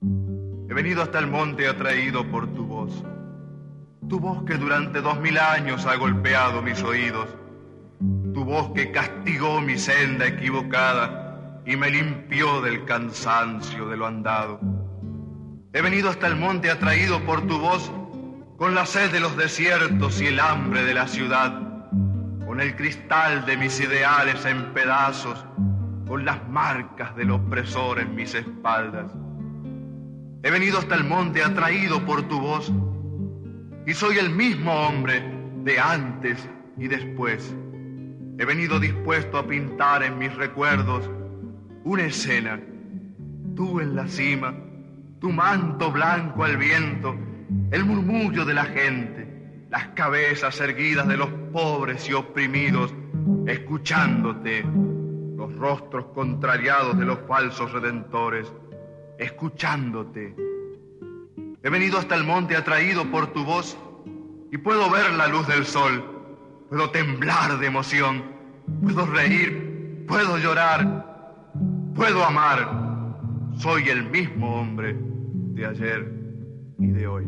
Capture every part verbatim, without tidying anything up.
He venido hasta el monte atraído por tu voz, tu voz que durante dos mil años ha golpeado mis oídos, tu voz que castigó mi senda equivocada y me limpió del cansancio de lo andado. He venido hasta el monte atraído por tu voz, con la sed de los desiertos y el hambre de la ciudad, con el cristal de mis ideales en pedazos, con las marcas del opresor en mis espaldas. He venido hasta el monte atraído por tu voz, y soy el mismo hombre de antes y después. He venido dispuesto a pintar en mis recuerdos una escena, tú en la cima, tu manto blanco al viento, el murmullo de la gente, las cabezas erguidas de los pobres y oprimidos, escuchándote, los rostros contrariados de los falsos redentores, escuchándote. He venido hasta el monte atraído por tu voz y puedo ver la luz del sol, puedo temblar de emoción, puedo reír, puedo llorar, puedo amar. Soy el mismo hombre de ayer y de hoy.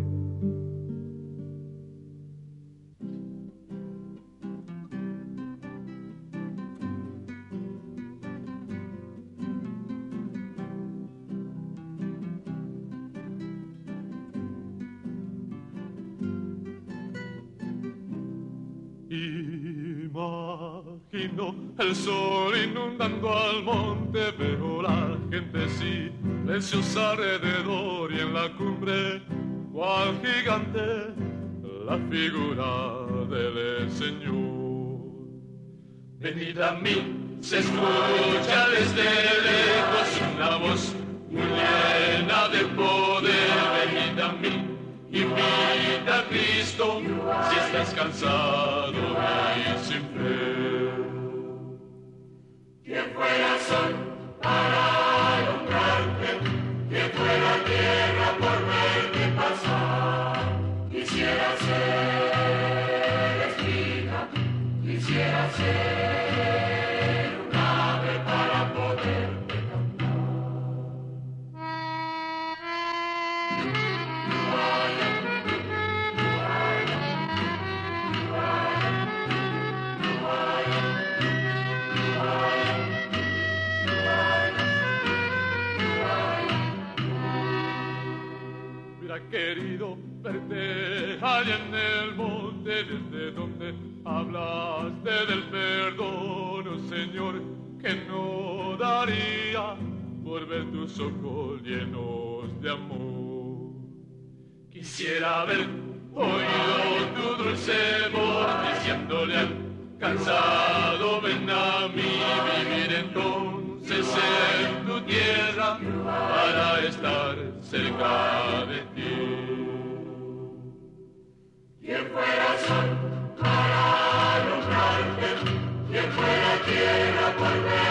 Imagino el sol inundando al monte, veo la gente silenciosa alrededor y en la cumbre, cual gigante, la figura del Señor. Venid a mí, se escucha desde lejos una voz muy llena de poder. Venid a mí, invita a Cristo, si estás cansado y sin fe. ¿Quién fuera sol para alumbrarte? ¿Quién fuera tierra por verte pasar? Quisiera ser espiga, quisiera ser un ave para poderte cantar. Querido verte allá en el monte, desde donde hablaste del perdón, oh Señor, que no daría por ver tus ojos llenos de amor. Quisiera haber oído tu dulce voz diciéndole al cansado, ven a mí, vivir entonces en tu tierra para estar cerca de ti. ¿Quién fuera sol para alumbrarte? ¿Quién fuera tierra por ver?